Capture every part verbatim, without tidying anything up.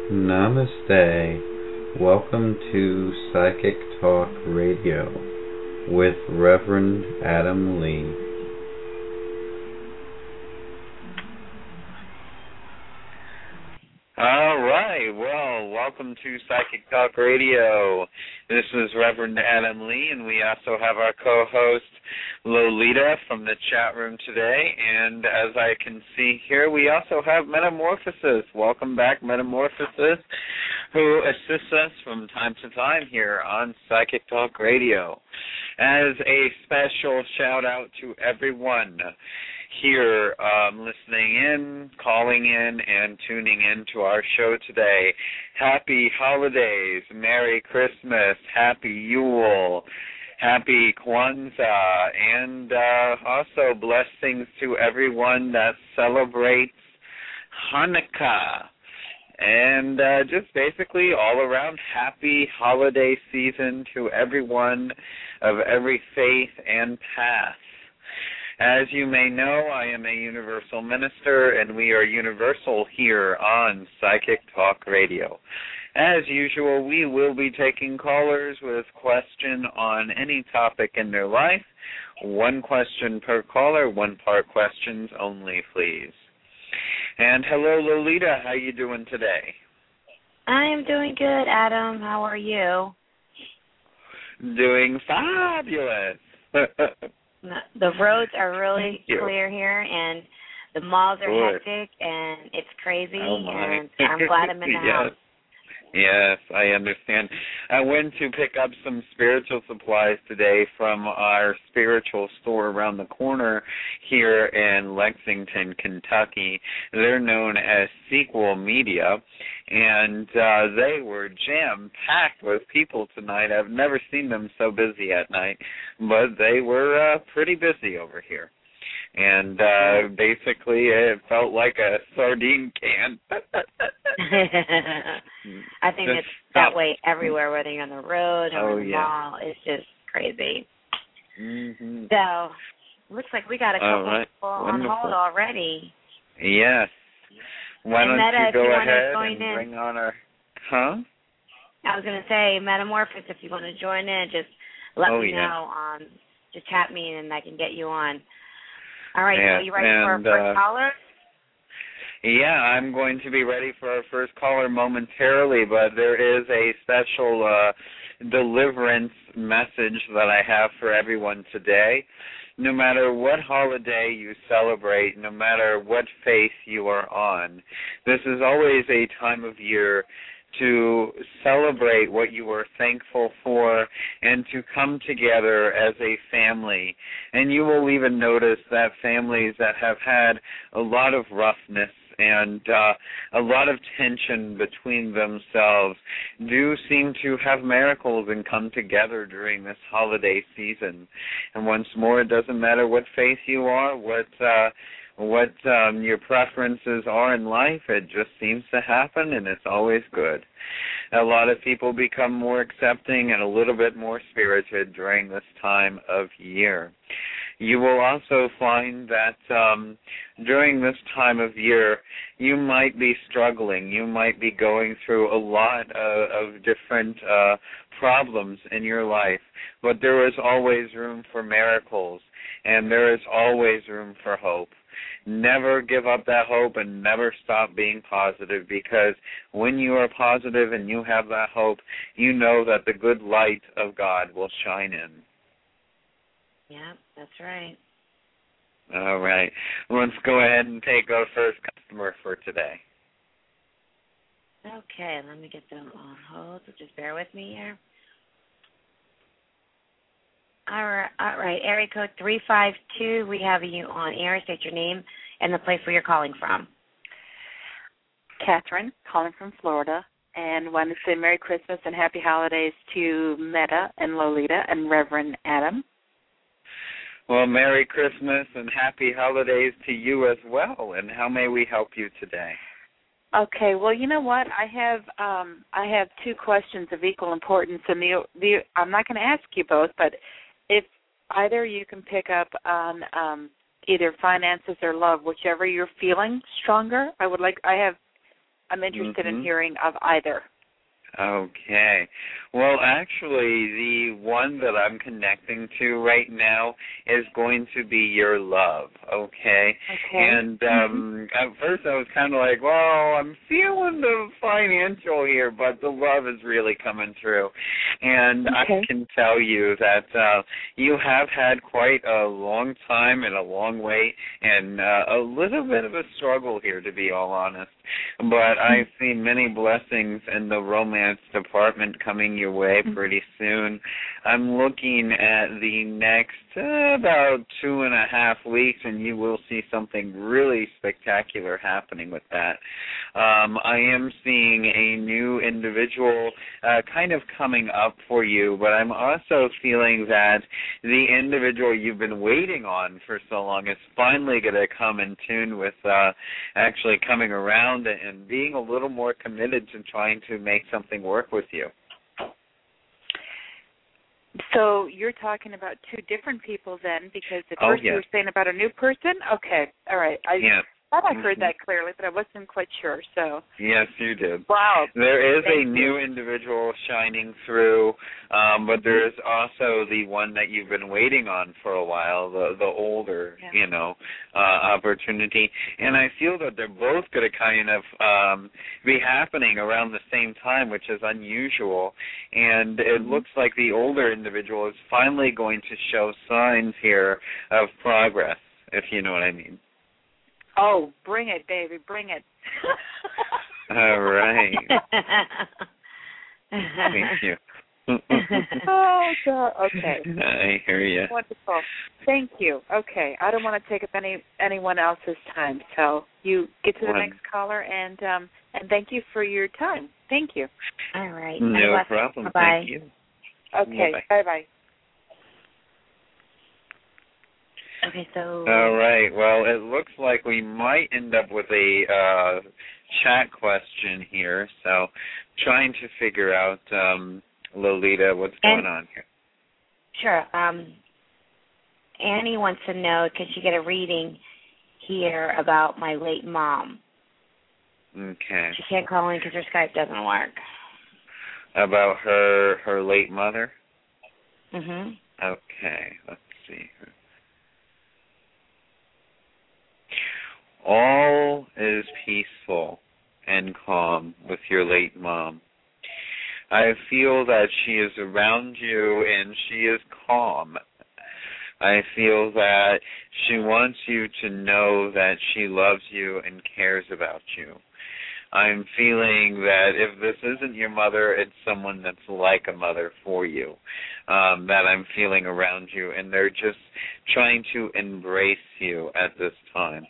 Namaste. Welcome to Psychic Talk Radio with Reverend Adam Lee. All right. Well, welcome to Psychic Talk Radio. This is Reverend Adam Lee, and we also have our co-host Lolita from the chat room today. And as I can see here, we also have Metamorphosis. Welcome back, Metamorphosis, who assists us from time to time here on Psychic Talk Radio. As a special shout-out to everyone here um, listening in, calling in, and tuning in to our show today. Happy holidays, Merry Christmas, Happy Yule, Happy Kwanzaa, and uh, also blessings to everyone that celebrates Hanukkah. And uh, just basically all around happy holiday season to everyone of every faith and path. As you may know, I am a universal minister, and we are universal here on Psychic Talk Radio. As usual, we will be taking callers with question on any topic in their life. One question per caller, one part questions only, please. And hello, Lolita. How you doing today? I am doing good, Adam. How are you? Doing fabulous. The roads are really clear here, and the malls are Good. hectic, and it's crazy, Oh my. and I'm glad I'm in the yes. house. Yes, I understand. I went to pick up some spiritual supplies today from our spiritual store around the corner here in Lexington, Kentucky. They're known as Sequel Media, and uh, they were jam-packed with people tonight. I've never seen them so busy at night, but they were uh, pretty busy over here. And uh, basically, it felt like a sardine can. I think Just it's that way everywhere, whether you're on the road or oh, in the yeah. mall. It's just crazy. Mm-hmm. So, looks like we got a couple right. people Wonderful. on hold already. Yes. Why and don't Meta, you go you ahead join and in. bring on our... Huh? I was going to say, Metamorphosis, if you want to join in, just let oh, me yeah. know. Um, just chat me and I can get you on. All right, Yes, so you ready and, for our first uh, caller? Yeah, I'm going to be ready for our first caller momentarily, but there is a special uh, deliverance message that I have for everyone today. No matter what holiday you celebrate, no matter what faith you are on, this is always a time of year to celebrate what you are thankful for and to come together as a family. And you will even notice that families that have had a lot of roughness and uh, a lot of tension between themselves do seem to have miracles and come together during this holiday season. And once more, it doesn't matter what faith you are, what uh, what um, your preferences are in life, it just seems to happen, and it's always good. A lot of people become more accepting and a little bit more spirited during this time of year. You will also find that um, during this time of year, you might be struggling. You might be going through a lot of, of different uh, problems in your life, but there is always room for miracles, and there is always room for hope. Never give up that hope and never stop being positive, because when you are positive and you have that hope, you know that the good light of God will shine in. Yeah, that's right. All right. Let's go ahead and take our first customer for today. Okay, let me get them on hold. So just bear with me here. All right, all right. Area code three five two. We have you on air. State your name and the place where you're calling from. Catherine, calling from Florida, and want to say Merry Christmas and Happy Holidays to Meta and Lolita and Reverend Adam. Well, Merry Christmas and Happy Holidays to you as well. And how may we help you today? Okay, well, you know what? I have um, I have two questions of equal importance, and the, the I'm not going to ask you both, but if either you can pick up on um, either finances or love, whichever you're feeling stronger. I would like. I have I'm interested mm-hmm. in hearing of either. Okay. Well, actually, the one that I'm connecting to right now is going to be your love, okay? Okay. And um, at first I was kind of like, well, I'm feeling the financial here, but the love is really coming through. And okay. I can tell you that uh, you have had quite a long time and a long wait and uh, a little bit of a struggle here, to be all honest. But I see many blessings in the romance department coming your way pretty soon. I'm looking at the next uh, about two and a half weeks, and you will see something really spectacular happening with that. Um, I am seeing a new individual uh, kind of coming up for you, but I'm also feeling that the individual you've been waiting on for so long is finally going to come in tune with uh, actually coming around and being a little more committed to trying to make something work with you. So you're talking about two different people then, because at oh, first yes. you were saying about a new person? Okay, all right. I yeah. thought I heard mm-hmm. that clearly, but I wasn't quite sure. So Yes, you did. Wow. There is Thank a new you. individual shining through, um, but there is also the one that you've been waiting on for a while, the the older, yeah. you know, uh, opportunity. And I feel that they're both going to kind of um, be happening around the same time, which is unusual. And it mm-hmm. looks like the older individual is finally going to show signs here of progress, if you know what I mean. Oh, bring it, baby, bring it. All right. Thank you. Oh, God. Okay. I hear you. Wonderful. Thank you. Okay. I don't want to take up any anyone else's time, so you get to the One. next caller, and um, and thank you for your time. Thank you. All right. No problem. Bye-bye. Thank you. Okay. Bye-bye. Bye-bye. Okay, so... All right. Well, it looks like we might end up with a uh, chat question here, so trying to figure out, um, Lolita, what's going and, on here. Sure. Um, Annie wants to know, could she get a reading here about my late mom? Okay. She can't call in because her Skype doesn't work. About her her late mother? Mm-hmm. Okay. Let's see. All is peaceful and calm with your late mom. I feel that she is around you and she is calm. I feel that she wants you to know that she loves you and cares about you. I'm feeling that if this isn't your mother, it's someone that's like a mother for you, um, that I'm feeling around you, and they're just trying to embrace you at this time.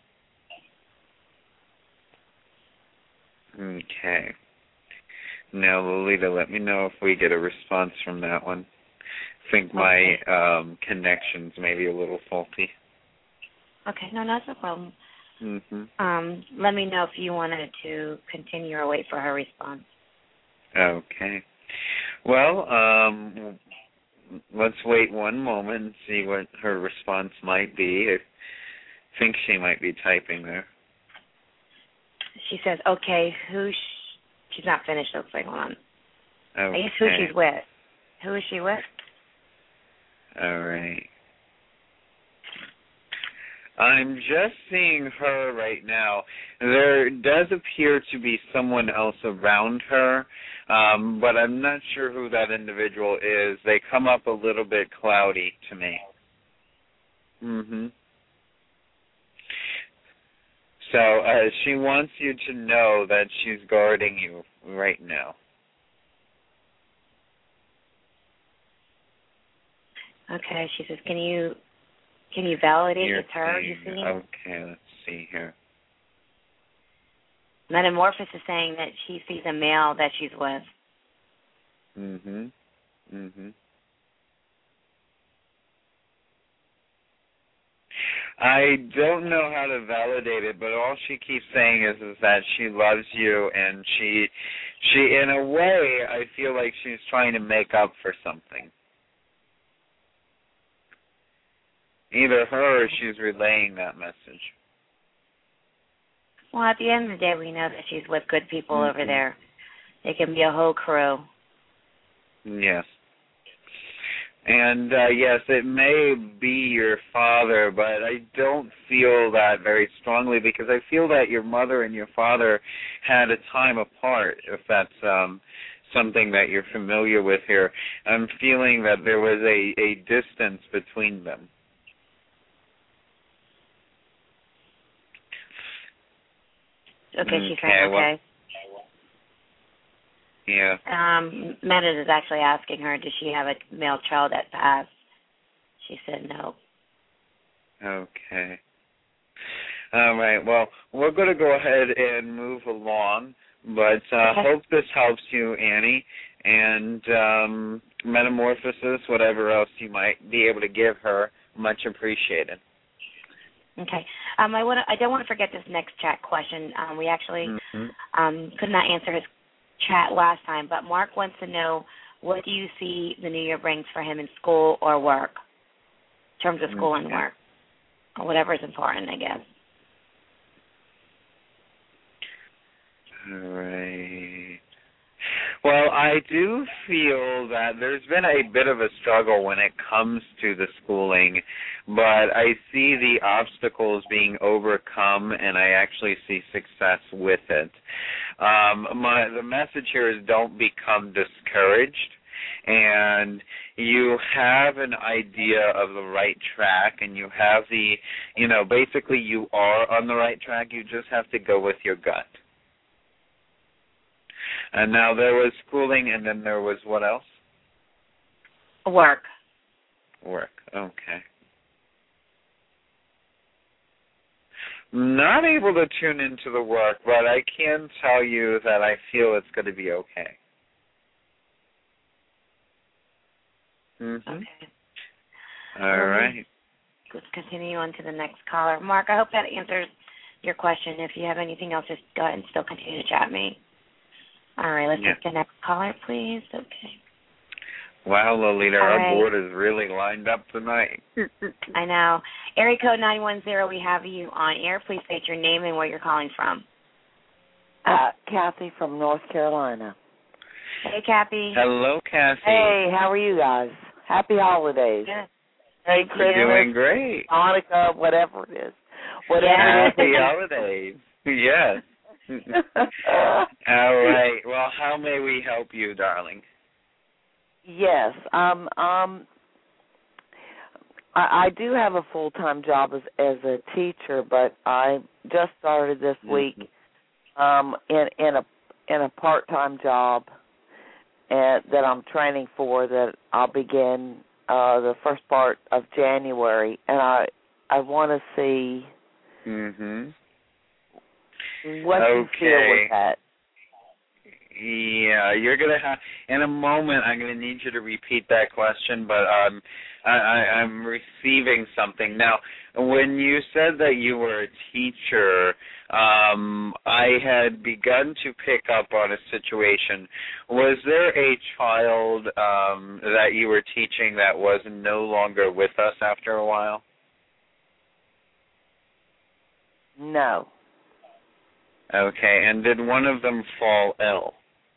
Okay. Now, Lolita, let me know if we get a response from that one. I think my okay. um, connections may be a little faulty. Okay, no, that's no problem. Mm-hmm. Um, let me know if you wanted to continue or wait for her response. Okay. Well, um, let's wait one moment and see what her response might be. I think she might be typing there. She says, okay, who sh- she's not finished, looks like, hold on. Okay. I guess who she's with. Who is she with? All right. I'm just seeing her right now. There does appear to be someone else around her, um, but I'm not sure who that individual is. They come up a little bit cloudy to me. Mm-hmm. So uh, she wants you to know that she's guarding you right now. Okay, she says, can you can you validate You're it's her saying, you see? okay, let's see here. Metamorphosis is saying that she sees a male that she's with. Mm-hmm. Mm-hmm. I don't know how to validate it, but all she keeps saying is, is that she loves you, and she, she, in a way, I feel like she's trying to make up for something. Either her or she's relaying that message. Well, at the end of the day, we know that she's with good people mm-hmm. over there. They can be a whole crew. Yes. And, uh, yes, it may be your father, but I don't feel that very strongly because I feel that your mother and your father had a time apart, if that's um, something that you're familiar with here. I'm feeling that there was a, a distance between them. Okay, she's saying well, okay. Yeah. Um, Meredith is actually asking her, does she have a male child that passed? She said no. Okay. All right. Well, we're going to go ahead and move along, but I uh, okay. hope this helps you, Annie. And um, metamorphosis, whatever else you might be able to give her, much appreciated. Okay. Um, I want I don't want to forget this next chat question. Um, we actually mm-hmm. um, could not answer his chat last time, but Mark wants to know, what do you see the new year brings for him in school or work, in terms of school okay. and work, or whatever is important, I guess. All right. Well, I do feel that there's been a bit of a struggle when it comes to the schooling, but I see the obstacles being overcome, and I actually see success with it. Um, my, the message here is don't become discouraged, and you have an idea of the right track, and you have the, you know, basically you are on the right track. You just have to go with your gut. And now there was schooling, and then there was what else? Work. Work, okay. Not able to tune into the work, but I can tell you that I feel it's going to be okay. Mm-hmm. Okay. All um, right. Let's continue on to the next caller. Mark, I hope that answers your question. If you have anything else, just go ahead and still continue to chat me. All right, let's yeah. take the next caller, please. Okay. Wow, Lolita, All our right. board is really lined up tonight. I know. Area code nine one zero, we have you on air. Please state your name and where you're calling from. Uh, Kathy from North Carolina. Hey, Kathy. Hello, Kathy. Hey, how are you guys? Happy holidays. Good. Merry Christmas. You're doing great. Hanukkah, whatever it is. Whatever Happy it is. holidays. Yes. All right. Well, how may we help you, darling? Yes. Um. Um. I, I do have a full-time job as as a teacher, but I just started this week um, in in a in a part-time job and, that I'm training for. That I'll begin uh, the first part of January, and I I want to see. Mm-hmm. What okay. you feel with that? Yeah, you're gonna have. In a moment, I'm gonna need you to repeat that question, but um, I, I, I'm receiving something now. When you said that you were a teacher, um, I had begun to pick up on a situation. Was there a child um, that you were teaching that was no longer with us after a while? No. Okay, and did one of them fall ill?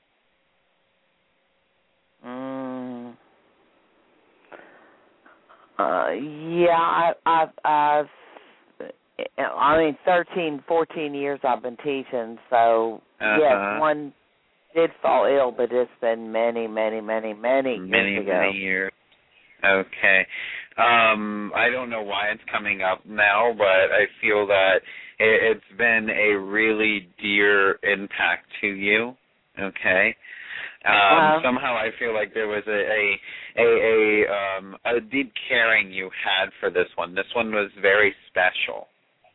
Mm. Uh, yeah, I, I've, I've, I mean, thirteen, fourteen years I've been teaching, so uh-huh. yes, one did fall ill, but it's been many, many, many, many, many years ago. Many years. Okay. Um, I don't know why it's coming up now, but I feel that it, it's been a really dear impact to you. Okay. Um, uh, somehow I feel like there was a a a, a, um, a deep caring you had for this one. This one was very special.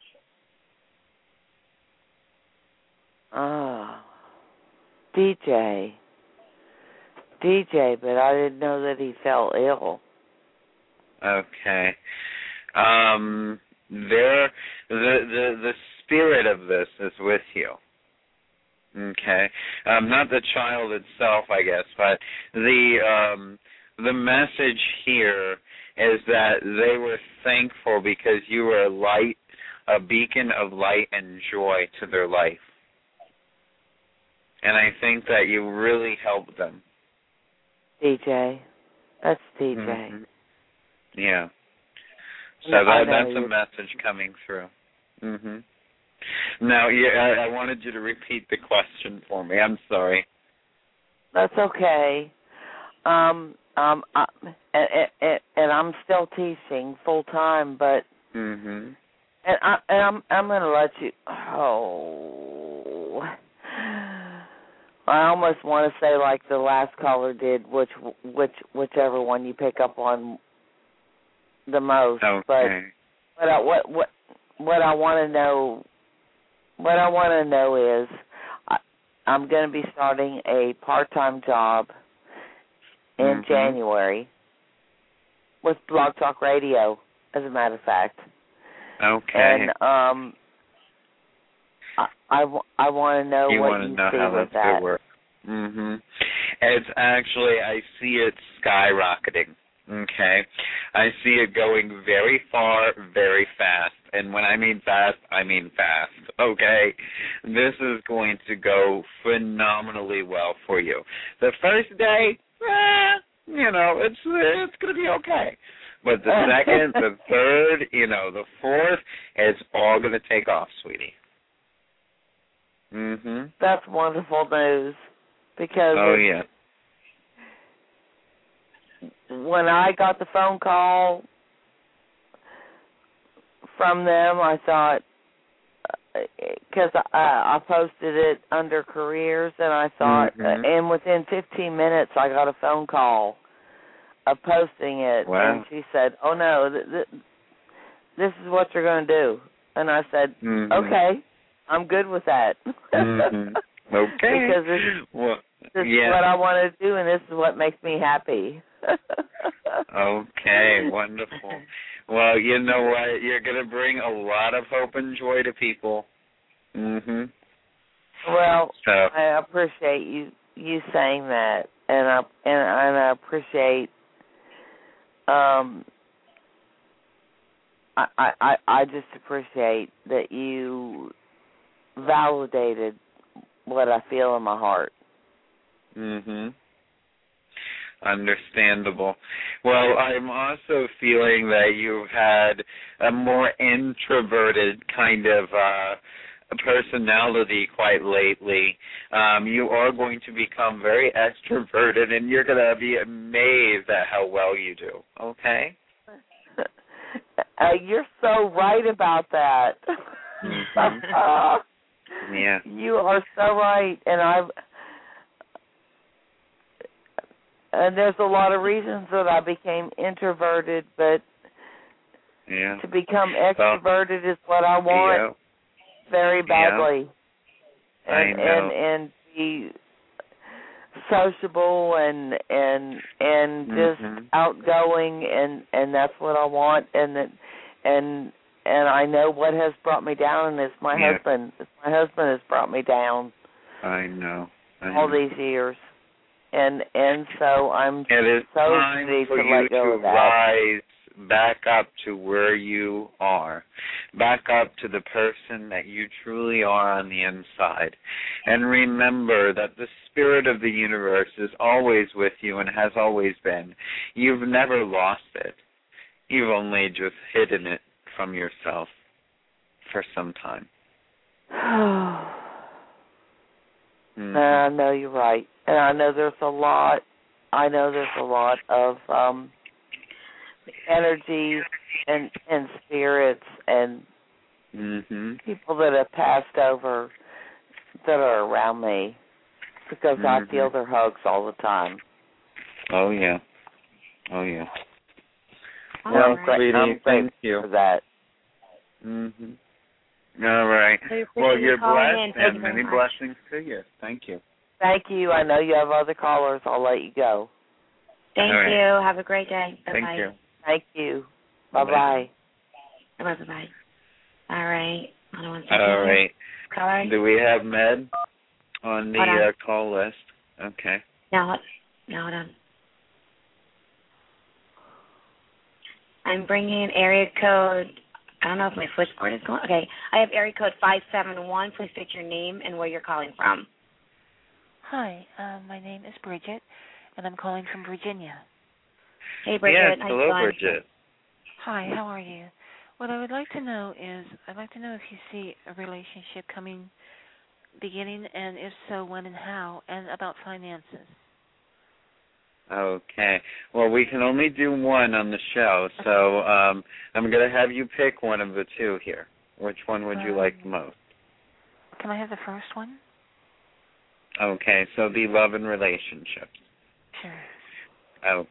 Oh, D J. D J, but I didn't know that he fell ill. Okay. Um, there, the the the spirit of this is with you. Okay. Um, not the child itself, I guess, but the um, the message here is that they were thankful because you were a light a beacon of light and joy to their life. And I think that you really help them. D J. That's D J. Mm-hmm. Yeah. So No, that, know that's you. a message coming through. Mhm. Now, yeah, I, I wanted you to repeat the question for me. I'm sorry. That's okay. Um, um, I, and, and, and I'm still teaching full time, but Mhm. and I and I'm I'm gonna let you. Oh, I almost want to say like the last caller did, which which whichever one you pick up on the most. Okay. But but I, what what what I want to know what I want to know is I, I'm going to be starting a part-time job in mm-hmm. January with Blog Talk Radio, as a matter of fact. Okay. And um, I I, I want to know you what want to you know see how with that's that. going to work. Mhm. It's actually, I see it skyrocketing. Okay, I see it going very far, very fast. And when I mean fast, I mean fast. Okay, this is going to go phenomenally well for you. The first day, eh, you know, it's it's going to be okay. But the second, the third, you know, the fourth, it's all going to take off, sweetie. Mhm. That's wonderful news, because oh it, yeah. when I got the phone call from them, I thought, because I, I posted it under careers, and I thought, mm-hmm. and within fifteen minutes, I got a phone call of posting it, wow. and she said, "Oh no, th- th- this is what you're going to do," and I said, mm-hmm. "Okay, I'm good with that." mm-hmm. Okay. Because this, well, this yeah. is what I want to do, and this is what makes me happy. Okay, wonderful. Well, you know what? You're going to bring a lot of hope and joy to people. Mhm. Well, so. I appreciate you you saying that, and I and, and I appreciate um I, I I just appreciate that you validated what I feel in my heart. Mhm. Understandable. Well, I'm also feeling that you've had a more introverted kind of uh, personality quite lately. Um, you are going to become very extroverted, and you're going to be amazed at how well you do. Okay? Uh, you're so right about that. Mm-hmm. Yeah. You are so right, and I've and there's a lot of reasons that I became introverted, but yeah. to become extroverted well, is what I want yeah. very badly. Yeah. And I know. and and be sociable and and and just mm-hmm. outgoing, and and that's what I want, and that and and I know what has brought me down, and it's my yeah. husband. It's my husband has brought me down. I know. I all know. these years, and and so I'm it is so time ready for to you let go to of that. rise back up to where you are, back up to the person that you truly are on the inside. And remember that the spirit of the universe is always with you and has always been. You've never lost it. You've only just hidden it from yourself for some time. Mm-hmm. I know you're right. And I know there's a lot, I know there's a lot of um, energies and, and spirits and mm-hmm. people that have passed over that are around me, because mm-hmm. I feel their hugs all the time. Oh, yeah. Oh, yeah. All well, right. sweetie, I'm thank you. For that. Mm-hmm. All right. Well, you're blessed, and many blessings to you. Thank you. Thank you. I know you have other callers. I'll let you go. Thank right. you. Have a great day. Bye-bye. Thank you. Thank you. Bye-bye. Bye-bye. Bye-bye. All right. Hold on one second. All right. Caller? Do we have Med on the on. uh, call list? Okay. No, no, hold on. I'm bringing area code I don't know if my switchboard is going. Okay, I have area code five seven one. Please state your name and where you're calling from. Hi, uh, my name is Bridget, and I'm calling from Virginia. Hey, Bridget. Yes, hello, Bridget. Hi, how are you? What I would like to know is, I'd like to know if you see a relationship coming, beginning, and if so, when and how, and about finances. Okay. Well, we can only do one on the show, so um, I'm going to have you pick one of the two here. Which one would you um, like the most? Can I have the first one? Okay, so the love and relationships. Sure. Okay.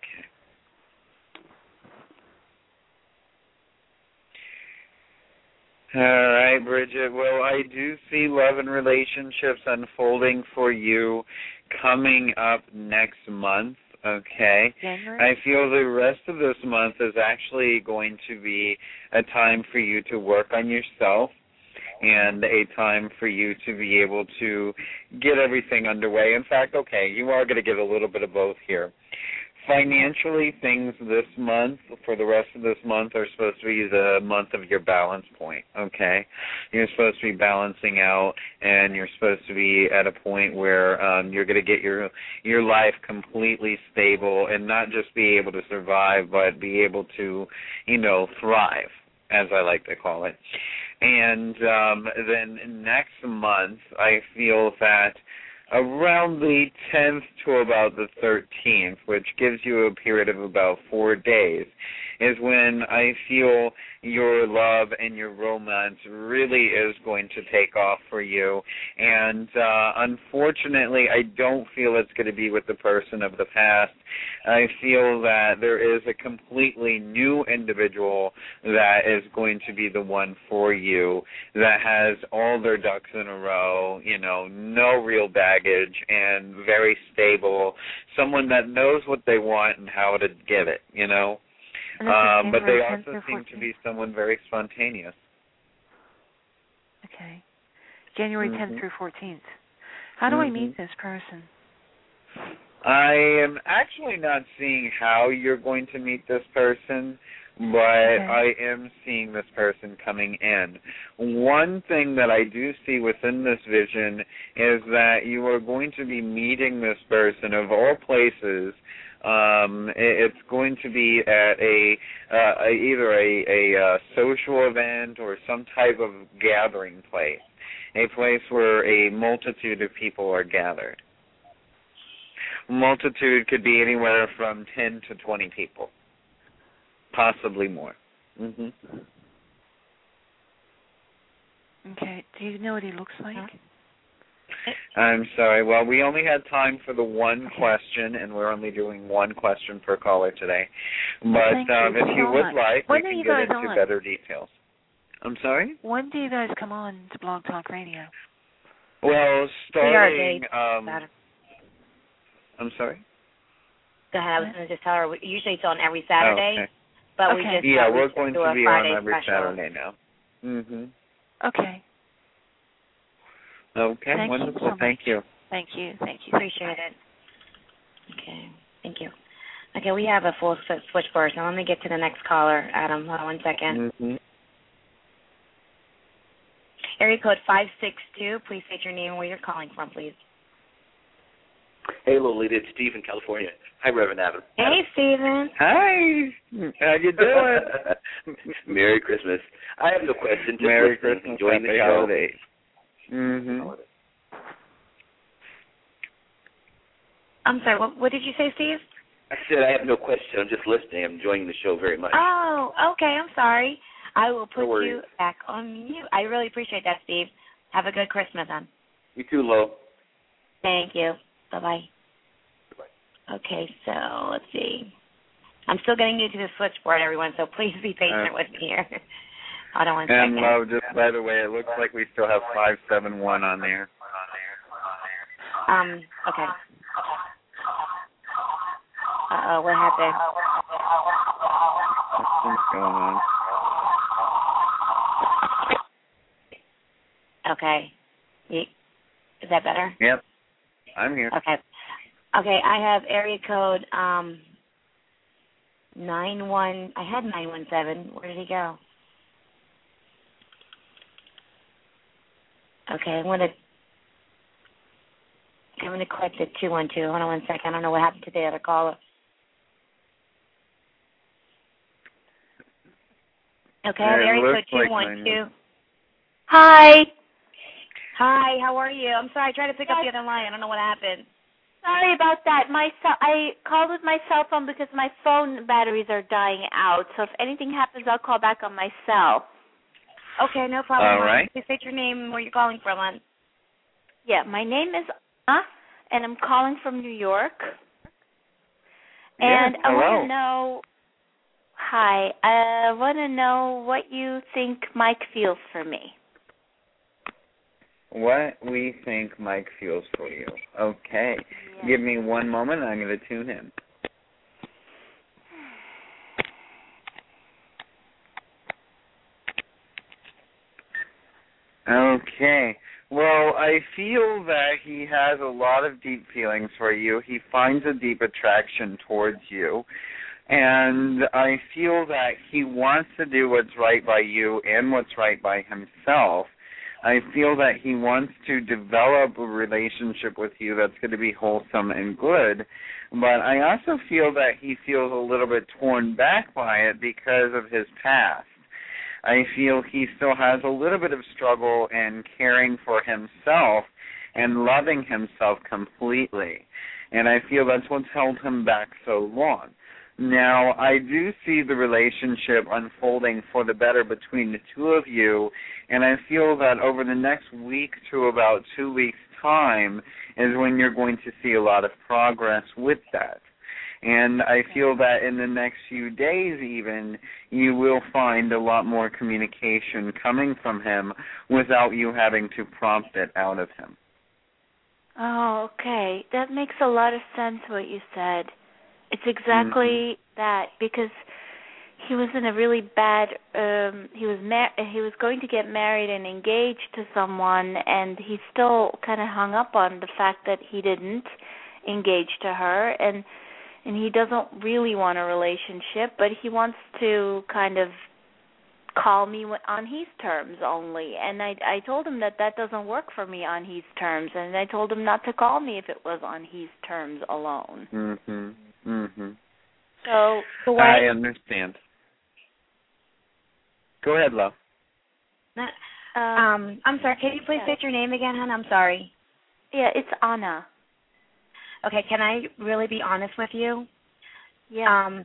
All right, Bridget. Well, I do see love and relationships unfolding for you coming up next month. Okay. January? I feel the rest of this month is actually going to be a time for you to work on yourself and a time for you to be able to get everything underway. In fact, okay, you are going to get a little bit of both here. Financially, things this month, for the rest of this month, are supposed to be the month of your balance point, okay? You're supposed to be balancing out, and you're supposed to be at a point where um, you're going to get your your life completely stable and not just be able to survive, but be able to, you know, thrive, as I like to call it. And um, then next month, I feel that around the tenth to about the thirteenth, which gives you a period of about four days, is when I feel your love and your romance really is going to take off for you. And uh, unfortunately, I don't feel it's going to be with the person of the past. I feel that there is a completely new individual that is going to be the one for you, that has all their ducks in a row, you know, no real baggage, and very stable, someone that knows what they want and how to get it, you know. Um, but they also seem to be someone very spontaneous. Okay. January tenth mm-hmm. through fourteenth. How do mm-hmm. I meet this person? I am actually not seeing how you're going to meet this person, but okay. I am seeing this person coming in. One thing that I do see within this vision is that you are going to be meeting this person, of all places. Um, it's going to be at a uh, either a, a uh, social event or some type of gathering place, a place where a multitude of people are gathered. Multitude could be anywhere from ten to twenty people, possibly more. Mm-hmm. Okay. Do you know what he looks like? I'm sorry. Well, we only had time for the one question, and we're only doing one question per caller today. But um, you if you so would much. like, when we can you get into on? better details. I'm sorry? When do you guys come on to Blog Talk Radio? Well, starting... Um, Saturday. I'm sorry? Go ahead. I was going to just tell her. Usually it's on every Saturday, oh, okay. but okay. we just yeah, uh, we're we going do to a be Friday on every special. Saturday now. Mm-hmm. Okay. Okay, Thank wonderful. You so Thank you. Thank you. Thank you. Appreciate it. Okay, thank you. Okay, we have a full switchboard, so let me get to the next caller. Adam, hold on one second. Mm-hmm. Area code five six two. Please state your name and where you're calling from, please. Hey, Lolita, it's Steve in California. Hi, Reverend Adam. Hey, Stephen. Hi. How you doing? Merry Christmas. I have no question. Just Merry listening, Christmas. enjoying the Happy show. holidays. Mm-hmm. I'm sorry, what, what did you say, Steve? I said I have no question. I'm just listening. I'm enjoying the show very much. Oh, okay. I'm sorry. I will put no you back on mute. I really appreciate that, Steve. Have a good Christmas, then. You too, Lo. Thank you. Bye-bye. Bye-bye. Okay, so let's see. I'm still getting used to the switchboard, everyone, so please be patient uh, with me here. Hold on one and second. Lo, just by the way, it looks like we still have five seven one on there. Um, okay. Uh-oh, what happened? What's going on? Okay. Is that better? Yep. I'm here. Okay. Okay, I have area code um nine one I had nine one seven. Where did he go? Okay, I'm gonna I'm gonna click the two one two. Hold on one second. I don't know what happened to the other caller. Okay, area code two one two. Hi. Hi, how are you? I'm sorry, I tried to pick yes. up the other line. I don't know what happened. Sorry about that. My cell, I called with my cell phone because my phone batteries are dying out. So if anything happens, I'll call back on my cell. Okay, no problem. All right. Please state your name and where you're calling from, hon. Yeah, my name is Anna, and I'm calling from New York. And yes, I hello. want to know, hi, I want to know what you think Mike feels for me. What we think Mike feels for you. Okay. Yeah. Give me one moment. I'm going to tune in. Okay. Well, I feel that he has a lot of deep feelings for you. He finds a deep attraction towards you. And I feel that he wants to do what's right by you and what's right by himself. I feel that he wants to develop a relationship with you that's going to be wholesome and good, but I also feel that he feels a little bit torn back by it because of his past. I feel he still has a little bit of struggle in caring for himself and loving himself completely, and I feel that's what's held him back so long. Now, I do see the relationship unfolding for the better between the two of you, and I feel that over the next week to about two weeks' time is when you're going to see a lot of progress with that. And I feel that in the next few days even, you will find a lot more communication coming from him without you having to prompt it out of him. Oh, okay. That makes a lot of sense what you said. It's exactly mm-hmm. that, because he was in a really bad. Um, he was mar- he was going to get married and engaged to someone, and he still kind of hung up on the fact that he didn't engage to her, and and he doesn't really want a relationship, but he wants to kind of call me on his terms only. And I I told him that that doesn't work for me on his terms, and I told him not to call me if it was on his terms alone. Mhm. Mhm. So, so why, I understand. Go ahead, love. Um, um, I'm sorry. Can you please yeah. state your name again, hon? I'm sorry. Yeah, it's Anna. Okay. Can I really be honest with you? Yeah. Um.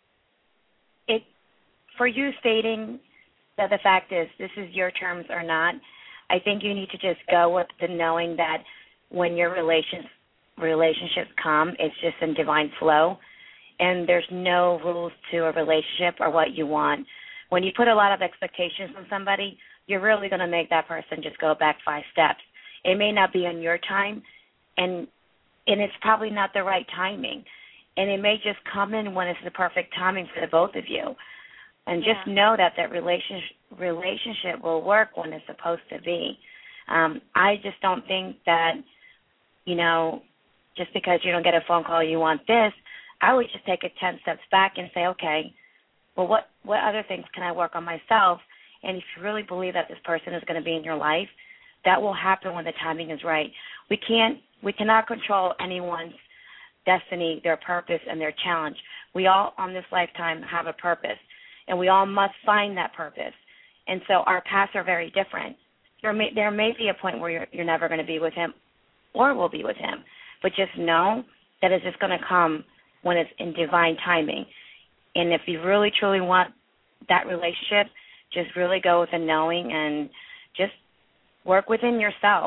It for you stating that the fact is this is your terms or not. I think you need to just go with the knowing that when your relations relationships come, it's just in divine flow, and there's no rules to a relationship or what you want. When you put a lot of expectations on somebody, you're really going to make that person just go back five steps. It may not be on your time, and and it's probably not the right timing, and it may just come in when it's the perfect timing for the both of you. And just yeah. know that that relationship relationship will work when it's supposed to be. Um, I just don't think that, you know, just because you don't get a phone call, you want this. I would just take it ten steps back and say, okay, well, what, what other things can I work on myself? And if you really believe that this person is going to be in your life, that will happen when the timing is right. We can't, we cannot control anyone's destiny, their purpose, and their challenge. We all on this lifetime have a purpose, and we all must find that purpose. And so our paths are very different. There may, there may be a point where you're, you're never going to be with him or will be with him. But just know that it's just going to come when it's in divine timing. And if you really, truly want that relationship, just really go with the knowing and just work within yourself.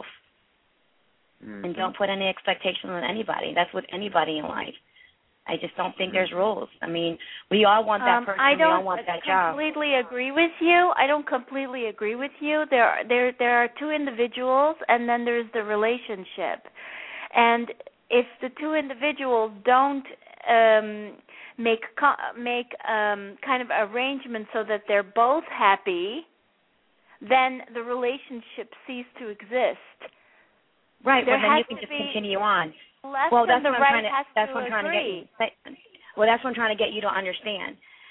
Mm-hmm. And don't put any expectations on anybody. That's with anybody in life. I just don't think there's rules. I mean, we all want that um, person. I don't we all want that job. completely agree with you. I don't completely agree with you. There, are, there, there are two individuals, and then there's the relationship. And if the two individuals don't um, make co- make um, kind of arrangements so that they're both happy, then the relationship ceases to exist. Right. There well, then has you can to just be continue on. Less well, than that's the what I'm right trying to. has That's to what I'm trying agree. to get you. Well, that's what I'm trying to get you to understand.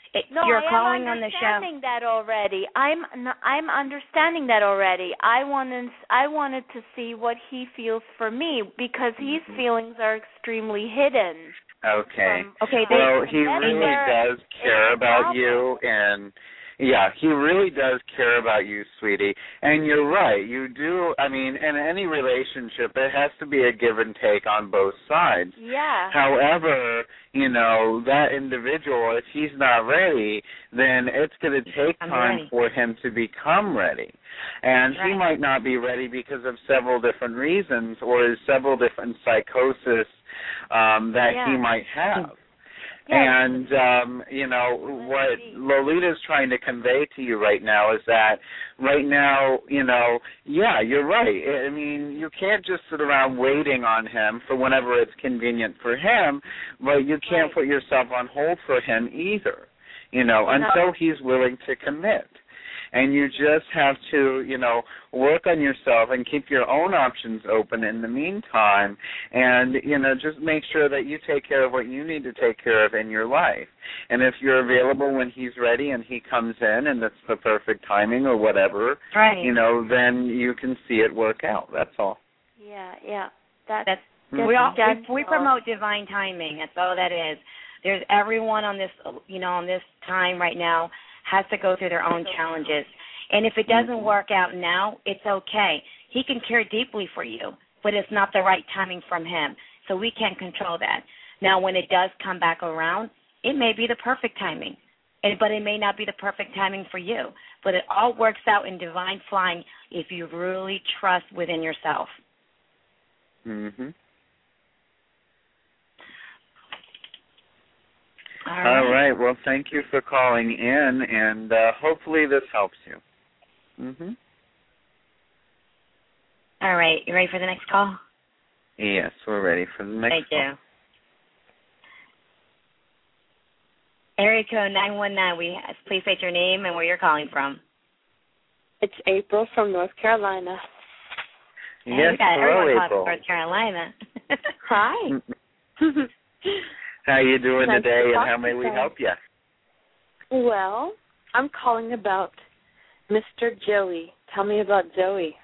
It, No, you're I calling am on the show. understanding that already. I'm n- I'm understanding that already. I wanted I wanted to see what he feels for me because his Mm-hmm. feelings are extremely hidden. Okay. From, Okay, uh, they- Well, and he that's really where does care it's a about problem. you, and yeah, he really does care about you, sweetie. And you're right. You do. I mean, in any relationship, it has to be a give and take on both sides. Yeah. However, you know, that individual, if he's not ready, then it's going to take I'm time ready. for him to become ready. And he Right. might not be ready because of several different reasons or several different psychosis um, that Yeah. he might have. Yes. And, um, you know, what Lolita's trying to convey to you right now is that right now, you know, yeah, you're right. I mean, you can't just sit around waiting on him for whenever it's convenient for him, but you can't Right. put yourself on hold for him either, you know, No. until he's willing to commit. And you just have to, you know, work on yourself and keep your own options open in the meantime. And, you know, just make sure that you take care of what you need to take care of in your life. And if you're available when he's ready and he comes in and it's the perfect timing or whatever, Right. you know, then you can see it work out. That's all. Yeah, yeah. That's That's Mhm. we all we, gentle. we promote divine timing. That's all that is. There's everyone on this, you know, on this time right now has to go through their own challenges. And if it doesn't Mhm. work out now, it's okay. He can care deeply for you, but it's not the right timing from him. So we can't control that. Now, when it does come back around, it may be the perfect timing, and, but it may not be the perfect timing for you. But it all works out in divine flying if you really trust within yourself. Mhm. All All right. right. Well, thank you for calling in, and uh, hopefully this helps you. Mhm. All right. You ready for the next call? Yes, we're ready for the next Thank call. you. Area code nine one nine. We please state your name and where you're calling from. It's April from North Carolina. Hey, Yes, we got hello, everyone calling April. from North Carolina. Hi. How you doing Nice to today, and talk how to may we you. help you? Well, I'm calling about Mister Joey. Tell me about Joey.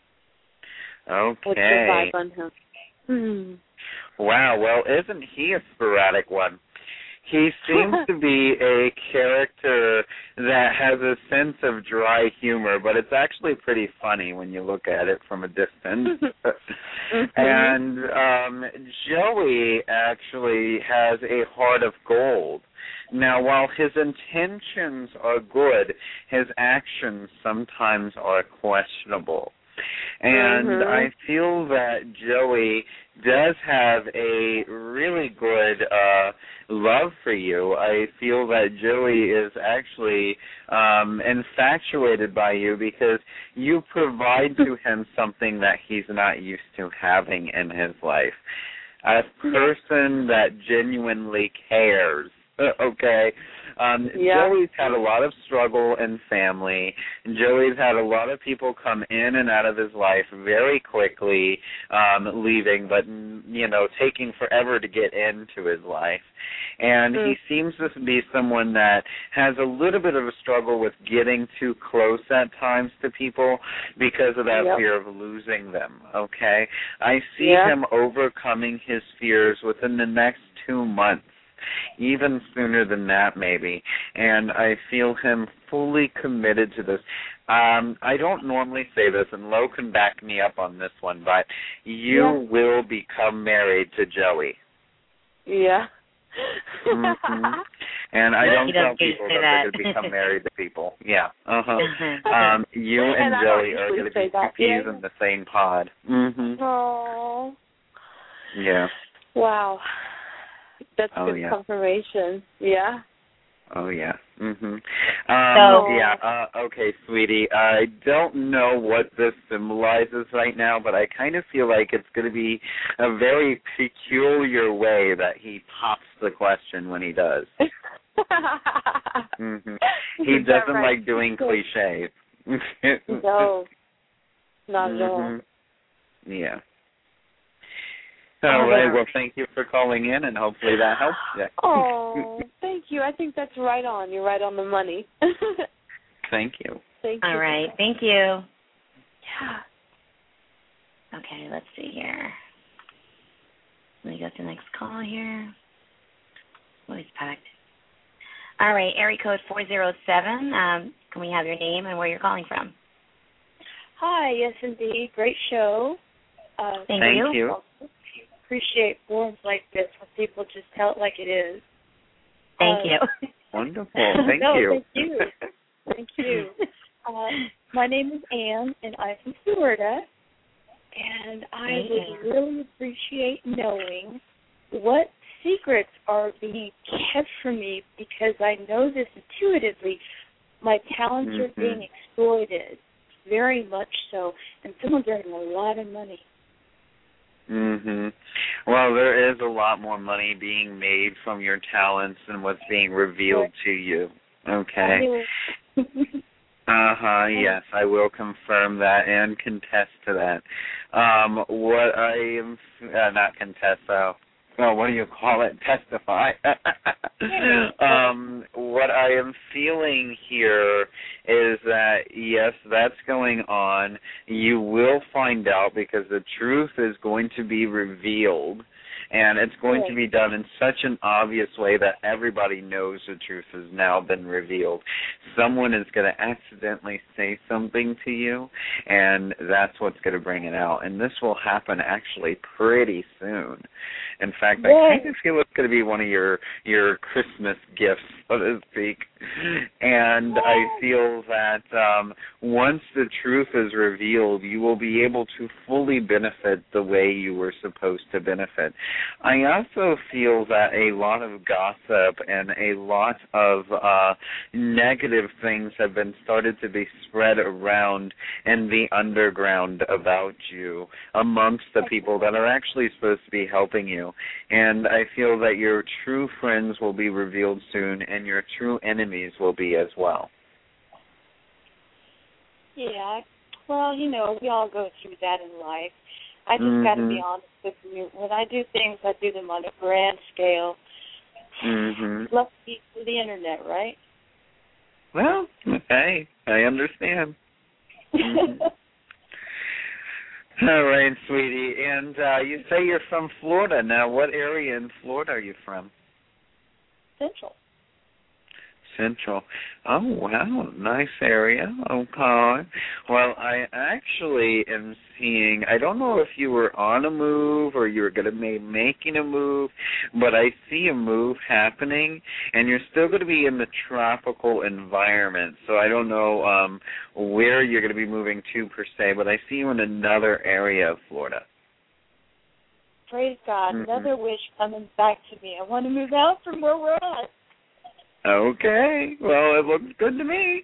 What's your Okay. vibe on him? Hmm. Wow, well, isn't he a sporadic one? He seems to be a character that has a sense of dry humor, but it's actually pretty funny when you look at it from a distance. Mhm. And um, Joey actually has a heart of gold. Now, while his intentions are good, his actions sometimes are questionable. And Mhm. I feel that Joey does have a really good uh, love for you. I feel that Joey is actually um, infatuated by you because you provide to him something that he's not used to having in his life. A person that genuinely cares. Okay. Um, Yeah. Joey's had a lot of struggle in family. Joey's had a lot of people come in and out of his life very quickly, um, leaving, but, you know, taking forever to get into his life. And Mm. he seems to be someone that has a little bit of a struggle with getting too close at times to people because of that Yep. fear of losing them, okay? I see Yeah. him overcoming his fears within the next two months. Even sooner than that, maybe. And I feel him fully committed to this. Um, I don't normally say this, and Lo can back me up on this one, but you Yeah. will become married to Joey. Yeah. Mm-hmm. And I don't He tell doesn't usually people say that they're that. going to become married to people. Yeah. Uh-huh. Mhm. Um, you and, And I don't Joey are usually going to say be that, peas yeah. in the same pod. Mm-hmm. Oh. Yeah. Wow. That's Oh, good yeah. confirmation. Yeah. Oh, yeah. Mm-hmm. Um, So- yeah, uh, okay, sweetie. I don't know what this symbolizes right now, but I kind of feel like it's going to be a very peculiar way that he pops the question when he does. Mm-hmm. He Is that doesn't right? like doing cliches. No. Not at all. Mhm. Yeah. All Oh, right. wow. Well, thank you for calling in, and hopefully that helps you. Oh, thank thank you. I think that's right on. You're right on the money. Thank you. Thank All you. right. Thank you. Yeah. Okay, let's see here. Let me go to the next call here. Oh, it's packed. All right, area code four zero seven. Um, can we have your name and where you're calling from? Hi, yes, indeed. Great show. Uh, Thank, Thank you. you. Appreciate forums like this when people just tell it like it is. Thank uh, you. Wonderful. Thank no, you. Thank you. Thank you. Uh, my name is Ann, and I'm from Florida. And I Hey, would Ann. really appreciate knowing what secrets are being kept from me, because I know this intuitively. My talents mm-hmm. are being exploited, very much so, and some of them are a lot of money. Mhm. Well, there is a lot more money being made from your talents than what's being revealed to you. Okay. Uh-huh, yes, I will confirm that and contest to that. Um, what I am, uh, not contest, uh, oh, what do you call it? Testify. um, what I am feeling here is that, yes, that's going on. You will find out because the truth is going to be revealed. And it's going right. to be done in such an obvious way that everybody knows the truth has now been revealed. Someone is going to accidentally say something to you, and that's what's going to bring it out. And this will happen actually pretty soon. In fact, Yay. I kind of feel it's going to be one of your, your Christmas gifts, so to speak. And Yay. I feel that um, once the truth is revealed, you will be able to fully benefit the way you were supposed to benefit. I also feel that a lot of gossip and a lot of uh, negative things have been started to be spread around in the underground about you amongst the people that are actually supposed to be helping you. And I feel that your true friends will be revealed soon and your true enemies will be as well. Yeah, well, you know, we all go through that in life. I just mm-hmm. got to be honest with you. When I do things, I do them on a grand scale. Mm-hmm. Lucky for the internet, right? Well, hey, I understand. Mm-hmm. All right, sweetie. And uh, you say you're from Florida. Now, what area in Florida are you from? Central. Central. Oh, wow. Nice area. Okay. Well, I actually am seeing, I don't know if you were on a move or you were going to be making a move, but I see a move happening, and you're still going to be in the tropical environment. So I don't know um, where you're going to be moving to per se, but I see you in another area of Florida. Praise God. Mm-hmm. Another wish coming back to me. I want to move out from where we're at. Okay. Well, it looks good to me.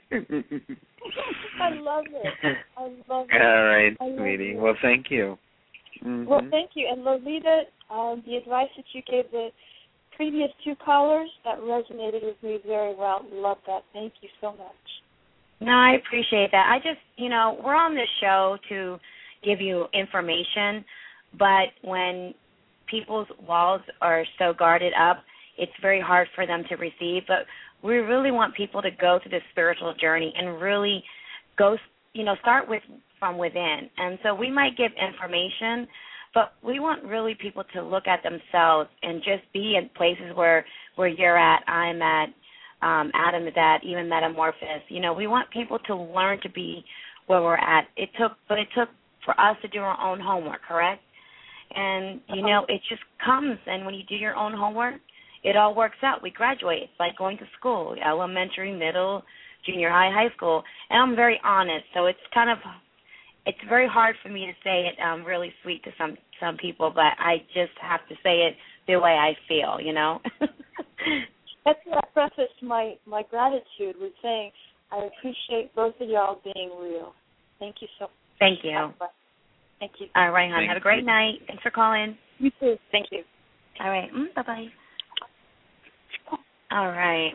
I love it. I love it. All right, I sweetie. It. Well, thank you. Mm-hmm. Well, thank you. And Lolita, um, the advice that you gave the previous two callers, that resonated with me very well. Love that. Thank you so much. No, I appreciate that. I just, you know, we're on this show to give you information, but when people's walls are so guarded up, it's very hard for them to receive. But we really want people to go through this spiritual journey and really go, you know, start with from within. And so we might give information, but we want really people to look at themselves and just be in places where, where you're at, I'm at, um, Adam is at, even Metamorphosis. You know, we want people to learn to be where we're at. It took, but it took for us to do our own homework, correct? And, you know, it just comes, and when you do your own homework, it all works out. We graduate. It's like going to school, elementary, middle, junior high, high school. And I'm very honest, so it's kind of, it's very hard for me to say it um, really sweet to some, some people, but I just have to say it the way I feel, you know. That's why I prefaced my, my gratitude with saying I appreciate both of y'all being real. Thank you so much. Thank you. Thank you. All right, hon. Thank Have a great you. night. Thanks for calling. You too. Thank you. All right. Mm, bye-bye. All right.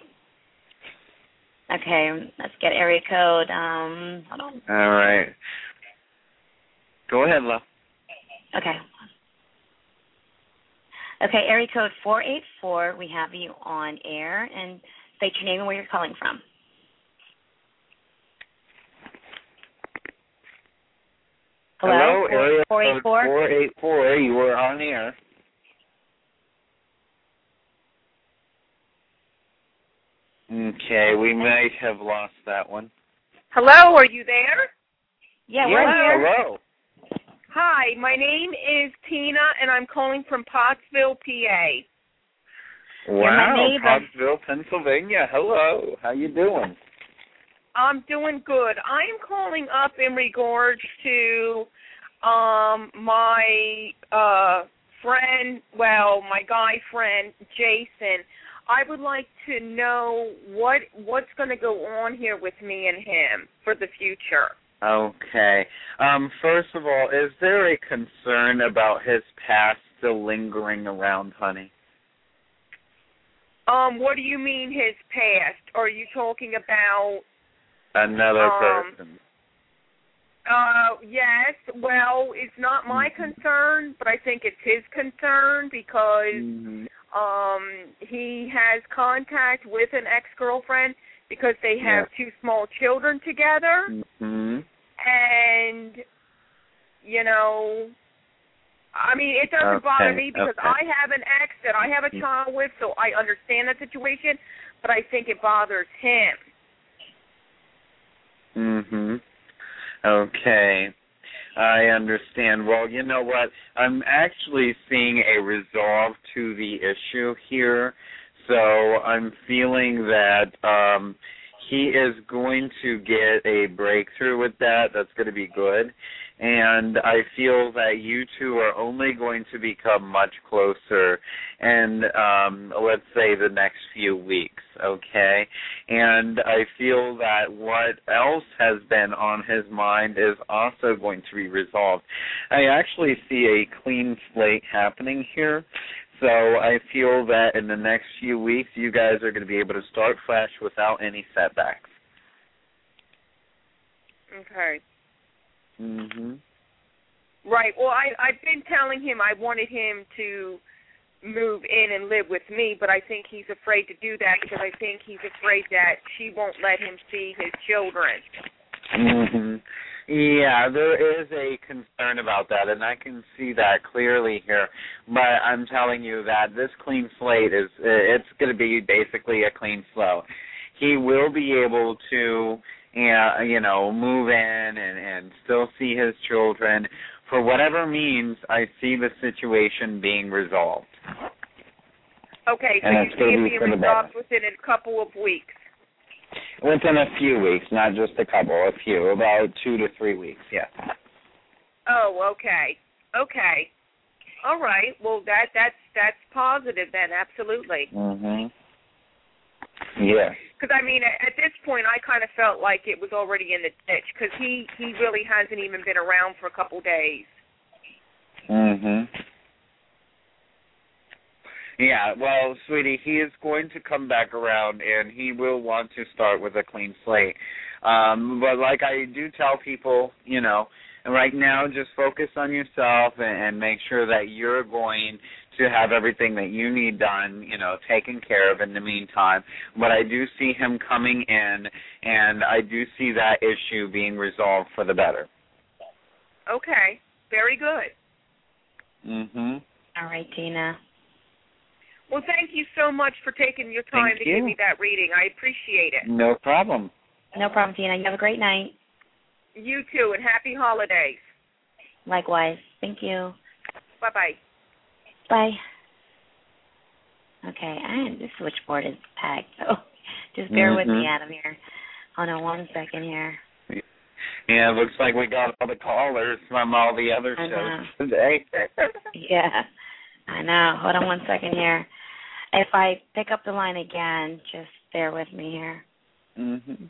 Okay, let's get area code. Um, hold on. All right. Go ahead, love. Okay. Okay, area code four eight four. We have you on air, and state your name and where you're calling from. Hello, Hello, area four eight code four. four eight four. You were on air. Okay, we might have lost that one. Hello, are you there? Yeah, yes, we're here. Hello. Hi, my name is Tina, and I'm calling from Pottsville, P A. Wow, Pottsville, Pennsylvania. Hello, how you doing? I'm doing good. I am calling up in regards to um, my uh, friend, well, my guy friend, Jason. I would like to know what what's going to go on here with me and him for the future. Okay. Um, first of all, is there a concern about his past still lingering around, honey? Um, what do you mean his past? Are you talking about another um, person? Uh, yes. Well, it's not my mm-hmm. concern, but I think it's his concern because mm-hmm. um, he has contact with an ex-girlfriend because they have yeah. two small children together. Mm-hmm. And, you know, I mean, it doesn't okay. bother me because okay. I have an ex that I have a child with, so I understand that situation, but I think it bothers him. Mm-hmm. Okay. I understand. Well, you know what? I'm actually seeing a resolve to the issue here. So I'm feeling that um, he is going to get a breakthrough with that. That's going to be good. And I feel that you two are only going to become much closer in, um, let's say, the next few weeks, okay? And I feel that what else has been on his mind is also going to be resolved. I actually see a clean slate happening here. So I feel that in the next few weeks, you guys are going to be able to start fresh without any setbacks. Okay. Mhm. Right. Well, I, I've been telling him I wanted him to move in and live with me, but I think he's afraid to do that because I think he's afraid that she won't let him see his children. Mhm. Yeah, there is a concern about that, and I can see that clearly here. But I'm telling you that this clean slate is, it's going to be basically a clean slate. He will be able to, you know, move in and, and still see his children. For whatever means, I see the situation being resolved. Okay, so and you see it being resolved within a couple of weeks. Within a few weeks, not just a couple, a few, about two to three weeks, yeah. Oh, okay. Okay. All right. Well, that that's that's positive then, absolutely. Mhm. Yeah. Because, I mean, at, at this point, I kind of felt like it was already in the ditch because he, he really hasn't even been around for a couple days. Mhm. Yeah, well, sweetie, he is going to come back around, and he will want to start with a clean slate. Um, but like I do tell people, you know, right now just focus on yourself and, and make sure that you're going to have everything that you need done, you know, taken care of in the meantime. But I do see him coming in, and I do see that issue being resolved for the better. Okay, very good. Mhm. All right, Tina. Well, thank you so much for taking your time Thank to you. give me that reading. I appreciate it. No problem. No problem, Tina. You have a great night. You too, and happy holidays. Likewise. Thank you. Bye-bye. Bye. Okay, and this switchboard is packed, so just bear mm-hmm. with me, Adam, here. Hold on one second here. Yeah, it looks like we got all the callers from all the other I shows today. Yeah, I know. Hold on one second here. If I pick up the line again, just bear with me here. Mm-hmm.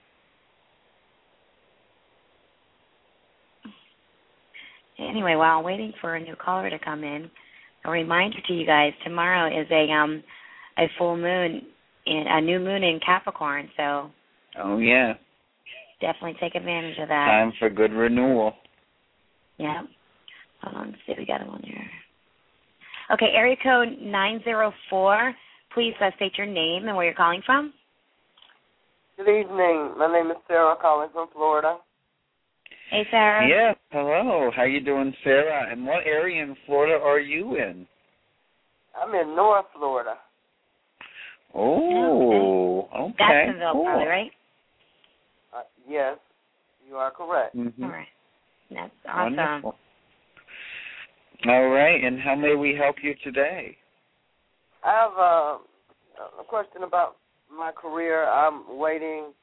Anyway, while I'm waiting for a new caller to come in, a reminder to you guys: tomorrow is a um a full moon, in a new moon in Capricorn. So. Oh yeah. Definitely take advantage of that. Time for good renewal. Yeah. Hold on, let's see, we got him on here. Okay, area code nine zero four. Please uh, state your name and where you're calling from. Good evening. My name is Sarah, calling from Florida. Hey, Sarah. Yeah, hello. How you doing, Sarah? And what area in Florida are you in? I'm in North Florida. Oh, okay. Jacksonville, cool. probably, right? Uh, yes, you are correct. Mm-hmm. All right. That's awesome. Wonderful. All right, and how may we help you today? I have uh, a question about my career. I'm waiting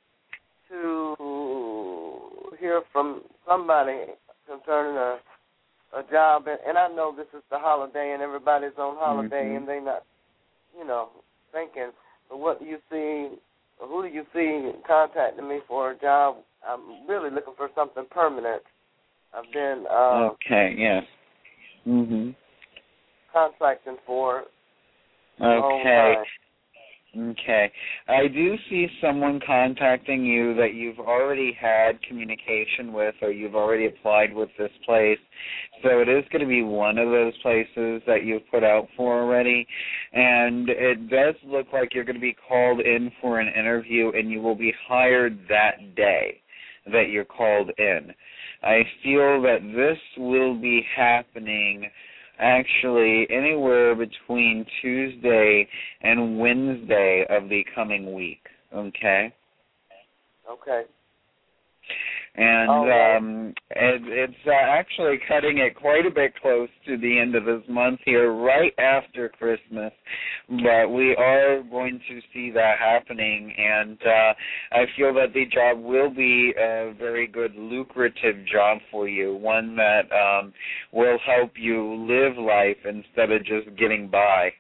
to hear from somebody concerning a a job, and, and I know this is the holiday and everybody's on holiday, mm-hmm. and they not, you know, thinking. But what do you see? Who do you see contacting me for a job? I'm really looking for something permanent. I've been uh, okay. Yes. Mhm. contracting for a okay. long time. Okay. I do see someone contacting you that you've already had communication with or you've already applied with this place. So it is going to be one of those places that you've put out for already. And it does look like you're going to be called in for an interview and you will be hired that day that you're called in. I feel that this will be happening actually anywhere between Tuesday and Wednesday of the coming week, okay? Okay. And right. um, it, it's uh, actually cutting it quite a bit close to the end of this month here, right after Christmas. But we are going to see that happening, and uh, I feel that the job will be a very good, lucrative job for you, one that um, will help you live life instead of just getting by.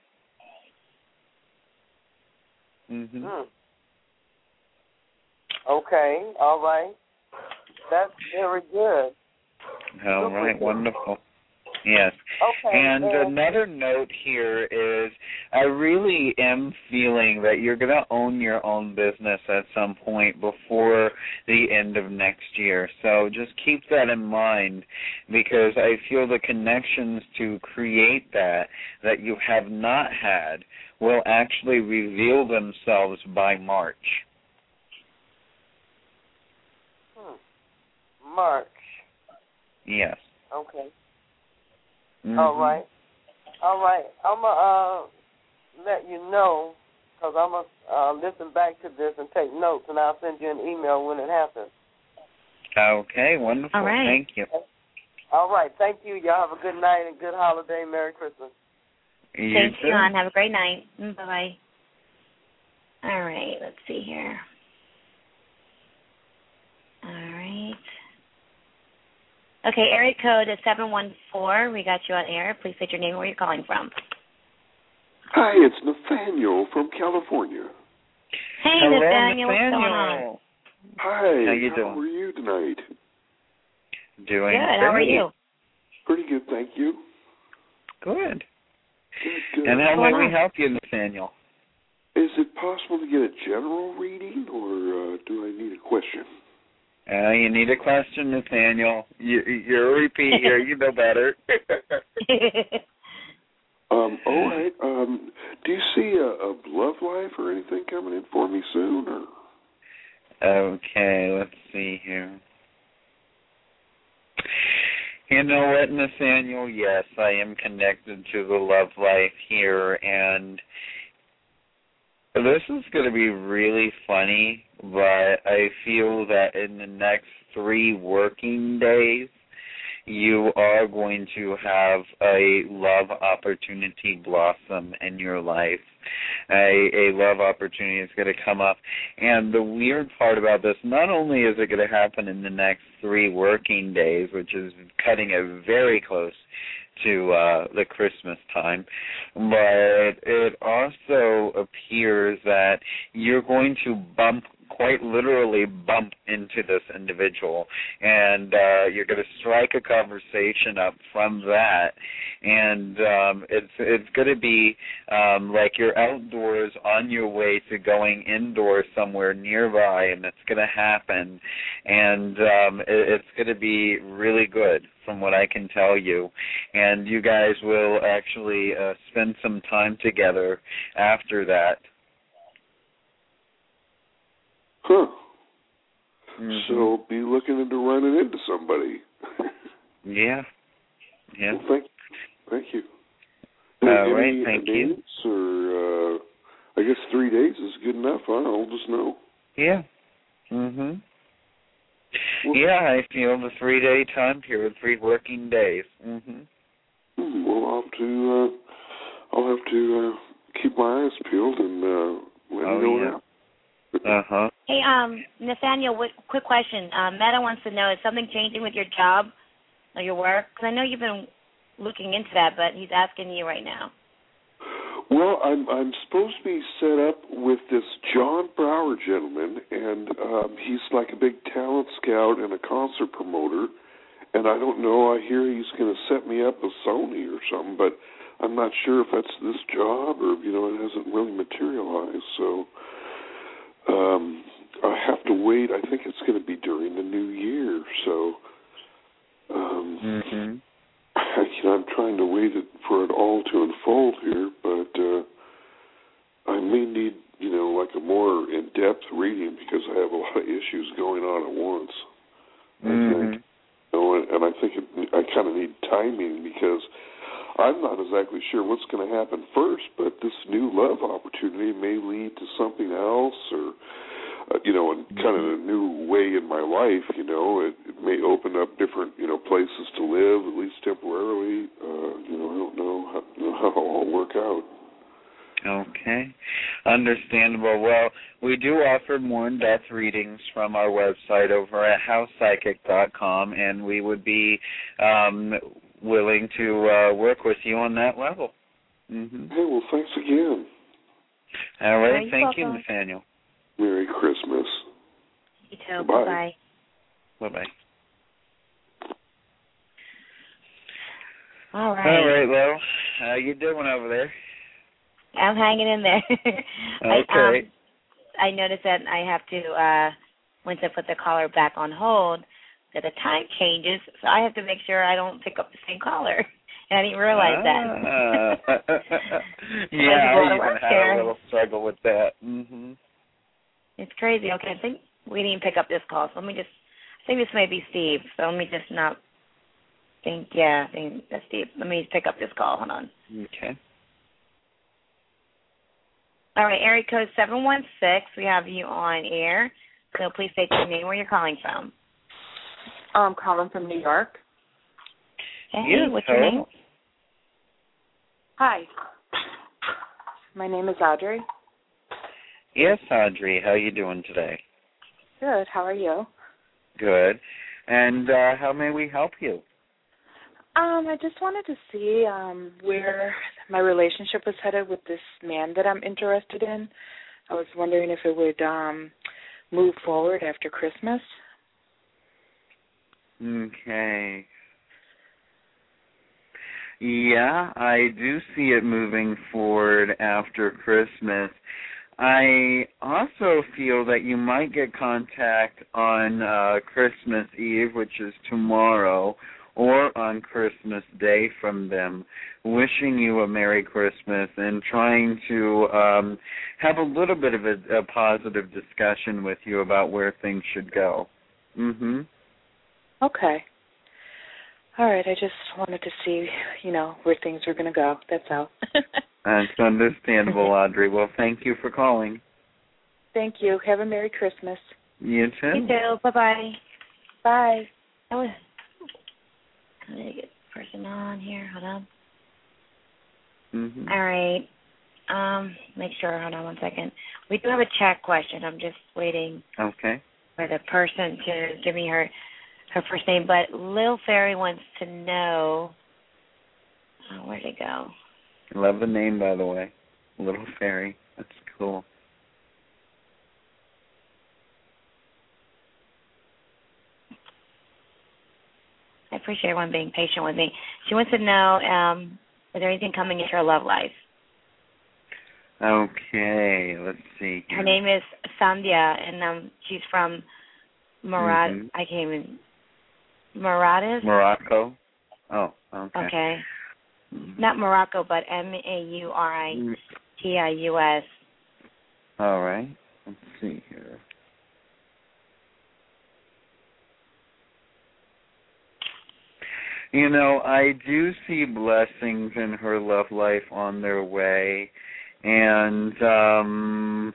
Mm-hmm. Hmm. Okay, all right. That's very good. All Super right, good. Wonderful. Yes. Okay. And and another note here is I really am feeling that you're going to own your own business at some point before the end of next year. So just keep that in mind because I feel the connections to create that that you have not had will actually reveal themselves by March. hmm. March. Yes. Okay. Mm-hmm. All right. All right. I'm going to uh, let you know because I'm going to uh, listen back to this and take notes, and I'll send you an email when it happens. Okay, wonderful. All right. Thank you. All right. Thank you. Y'all have a good night and good holiday. Merry Christmas. You Thanks, too. John. Have a great night. Bye-bye. All right. Let's see here. All right. Okay, area code is seven one four. We got you on air. Please state your name and where you're calling from. Hi, it's Nathaniel from California. Hey, Hello, Nathaniel. Nathaniel. What's going on? Hi. How you doing? How are you tonight? Doing good. How are you? Pretty good, thank you. Good. Good, good. And how What's may going we help you, Nathaniel? Is it possible to get a general reading, or uh, do I need a question? Uh, you need a question, Nathaniel. You, you're a repeat here. You know better. um, all right. Um, do you see a, a love life or anything coming in for me soon? Or? Okay, let's see here. You know what, Nathaniel? Yes, I am connected to the love life here, and this is going to be really funny, but I feel that in the next three working days, you are going to have a love opportunity blossom in your life. A, a love opportunity is going to come up. And the weird part about this, not only is it going to happen in the next three working days, which is cutting it very close to uh, the Christmas time, but it also appears that you're going to bump, quite literally bump into this individual, and uh, you're going to strike a conversation up from that, and um, it's it's going to be um, like you're outdoors on your way to going indoors somewhere nearby, and it's going to happen, and um, it, it's going to be really good from what I can tell you. and you guys will actually uh, spend some time together after that. Huh. Mm-hmm. So be looking into running into somebody. Yeah. Yeah. Well, thank, thank you. All Any right, thank dates you. Or, uh, I guess three days is good enough, huh? I'll just know. Yeah. Mhm. Yeah, I feel the three-day time period, three working days. Mhm. Well, I'll have to. Uh, I'll have to uh, keep my eyes peeled and uh, let oh, you know yeah. what. Uh huh. Hey, um, Nathaniel, what, quick question. Um, Meta wants to know, is something changing with your job or your work? Because I know you've been looking into that, but he's asking you right now. Well, I'm I'm supposed to be set up with this John Brower gentleman, and um, he's like a big talent scout and a concert promoter. And I don't know. I hear he's going to set me up with Sony or something, but I'm not sure if that's this job or you know it hasn't really materialized. So um, I have to wait. I think it's going to be during the new year. So. Um, mm-hmm. You know, I'm trying to wait it for it all to unfold here, but uh, I may need, you know, like a more in-depth reading because I have a lot of issues going on at once. Mm-hmm. I think, you know, and, and I think it, I kind of need timing because I'm not exactly sure what's going to happen first, but this new love opportunity may lead to something else or, uh, you know, in kind of a new way in my life, you know. It, it may open up different, you know, places to live, at least temporarily. Uh, you know, I don't know how, you know, how it'll all work out. Okay. Understandable. Well, we do offer more in-depth readings from our website over at house psychic dot com, and we would be um, willing to uh, work with you on that level. Mm-hmm. Hey, well, thanks again. All right. You're Thank welcome. you, Nathaniel. Merry Christmas. You too. Bye. Bye-bye. Bye-bye. All right. All right, well, how you doing over there? I'm hanging in there. Okay. I, um, I noticed that I have to, uh, once I put the caller back on hold, that the time changes, so I have to make sure I don't pick up the same caller. And I didn't realize ah. that. Yeah, I even had here. a little struggle with that. Mm-hmm. It's crazy. Okay, I think we didn't pick up this call, so let me just, I think this may be Steve, so let me just not think, yeah, I think that's Steve. Let me pick up this call. Hold on. Okay. All right, area code seven one six. We have you on air. So please state your name, where you're calling from. I'm calling from New York. Hey, yes, what's hello. your name? Hi. My name is Audrey. Yes, Audrey. How you doing today? Good. How are you? Good. And uh, how may we help you? Um, I just wanted to see um, where my relationship was headed with this man that I'm interested in. I was wondering if it would um, move forward after Christmas. Okay. Yeah, I do see it moving forward after Christmas. I also feel that you might get contact on uh, Christmas Eve, which is tomorrow, or on Christmas Day from them, wishing you a Merry Christmas and trying to um, have a little bit of a, a positive discussion with you about where things should go. Mm-hmm. Okay. All right, I just wanted to see, you know, where things were going to go. That's all. That's understandable, Audrey. Well, thank you for calling. Thank you. Have a Merry Christmas. You too. You too. Bye-bye. Bye. That was, I'm going to get the person on here. Hold on. Mm-hmm. All right. Um, make sure. Hold on one second. We do have a chat question. I'm just waiting Okay. for the person to give me her her first name. But Lil Fairy wants to know, oh, where'd it go? Love the name, by the way. Little Fairy. That's cool. I appreciate everyone being patient with me. She wants to know, um, is there anything coming into her love life? Okay, let's see. Her name is Sandhya, and um, she's from Morad. Mm-hmm. I can't even. Moradas? Morocco. Oh, okay. Okay. Not Morocco, but M A U R I T I U S. All right. Let's see here. You know, I do see blessings in her love life on their way, and um,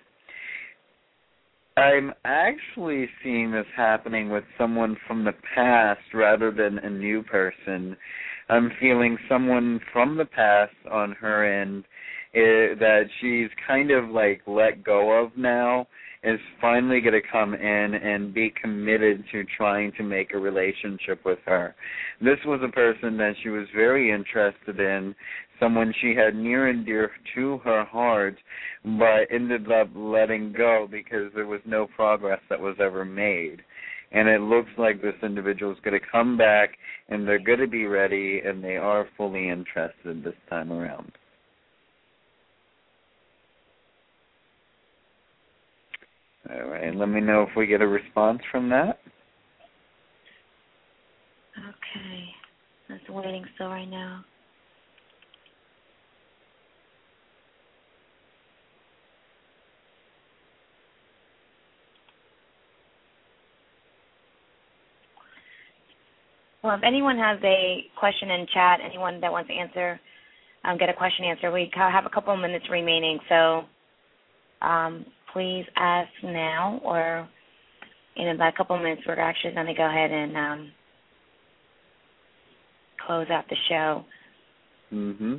I'm actually seeing this happening with someone from the past rather than a new person. I'm feeling someone from the past on her end uh, that she's kind of like let go of now is finally going to come in and be committed to trying to make a relationship with her. This was a person that she was very interested in, someone she had near and dear to her heart, but ended up letting go because there was no progress that was ever made. And it looks like this individual is going to come back, and they're going to be ready, and they are fully interested this time around. All right, let me know if we get a response from that. Okay. That's waiting still right now. Well, if anyone has a question in chat, anyone that wants to answer, um, get a question answered, we have a couple of minutes remaining, so um, please ask now, or in about a couple of minutes, we're actually going to go ahead and um, close out the show. Mm-hmm.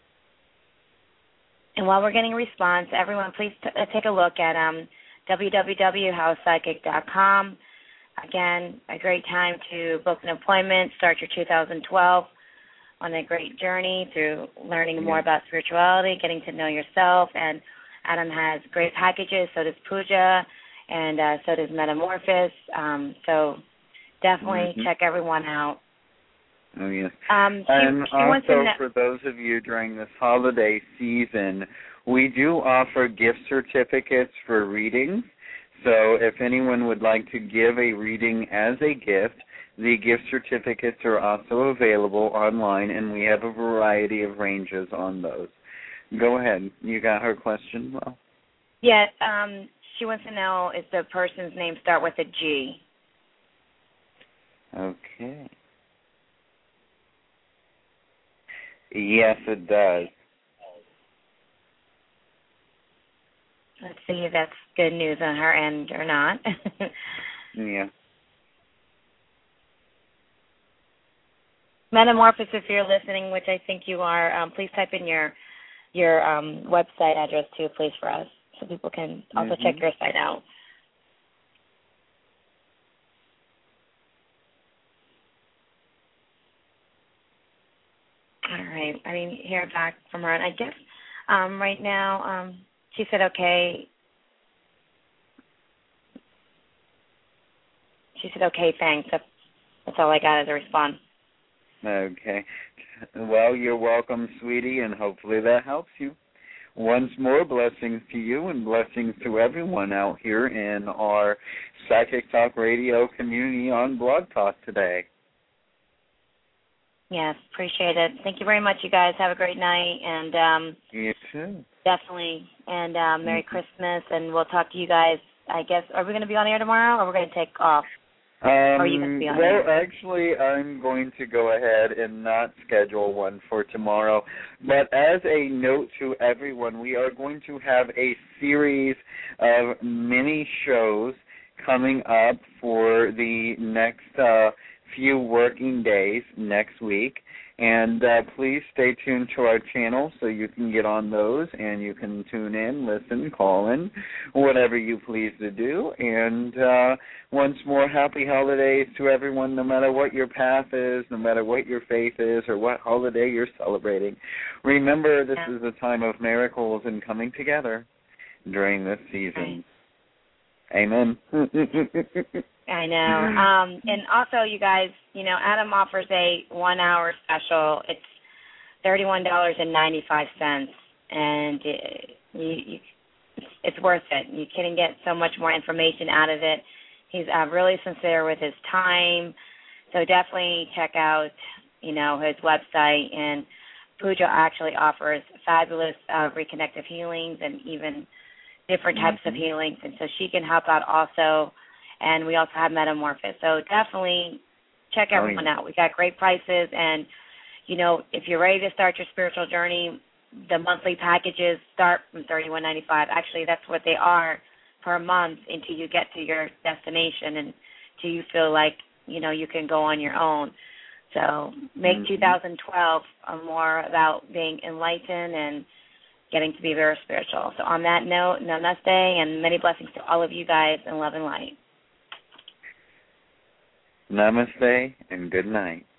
And while we're getting a response, everyone, please t- uh, take a look at um, w w w dot house psychic dot com. Again, a great time to book an appointment, start your two thousand twelve on a great journey through learning more about spirituality, getting to know yourself. And Adam has great packages, so does Puja, and uh, so does Metamorphosis. Um, so definitely mm-hmm. check everyone out. Oh, yes. Um, she, and she wants also, to for those of you during this holiday season, we do offer gift certificates for readings. So if anyone would like to give a reading as a gift, the gift certificates are also available online, and we have a variety of ranges on those. Go ahead. You got her question, Well? Yeah, um, she wants to know if the person's name start with a G. Okay. Yes, it does. Let's see if that's good news on her end or not. Yeah. Metamorphosis, if you're listening, which I think you are, um, please type in your your um, website address too, please, for us, so people can also mm-hmm. check your site out. All right. I didn't hear back from her, and I guess um, right now um, she said okay. She said okay, thanks. That's, that's all I got as a response. Okay. Well, you're welcome, sweetie, and hopefully that helps you. Once more, blessings to you and blessings to everyone out here in our Psychic Talk Radio community on Blog Talk today. Yes, appreciate it. Thank you very much, you guys. Have a great night. And um, you too. Definitely. And uh, Merry mm-hmm. Christmas, and we'll talk to you guys, I guess. Are we going to be on air tomorrow, or we're going to take off? Um, or are you going to be on well, air? actually, I'm going to go ahead and not schedule one for tomorrow. But as a note to everyone, we are going to have a series of mini shows coming up for the next uh, few working days next week. And uh, please stay tuned to our channel so you can get on those and you can tune in, listen, call in, whatever you please to do. And uh, once more, happy holidays to everyone, no matter what your path is, no matter what your faith is, or what holiday you're celebrating. Remember, this is a time of miracles and coming together during this season. Amen. I know. Um, and also, you guys, you know, Adam offers a one-hour special. It's thirty-one dollars and ninety-five cents, and it, you, you, it's worth it. You can get so much more information out of it. He's uh, really sincere with his time, so definitely check out you know, his website. And Pooja actually offers fabulous uh, reconnective healings and even different types mm-hmm. of healings, and so she can help out also. And we also have Metamorphosis. So definitely check everyone oh, yeah. out. We got great prices, and, you know, if you're ready to start your spiritual journey, the monthly packages start from thirty-one ninety-five. Actually, that's what they are per month until you get to your destination and until you feel like, you know, you can go on your own. So make mm-hmm. two thousand twelve more about being enlightened and getting to be very spiritual. So on that note, namaste and many blessings to all of you guys in love and light. Namaste and good night.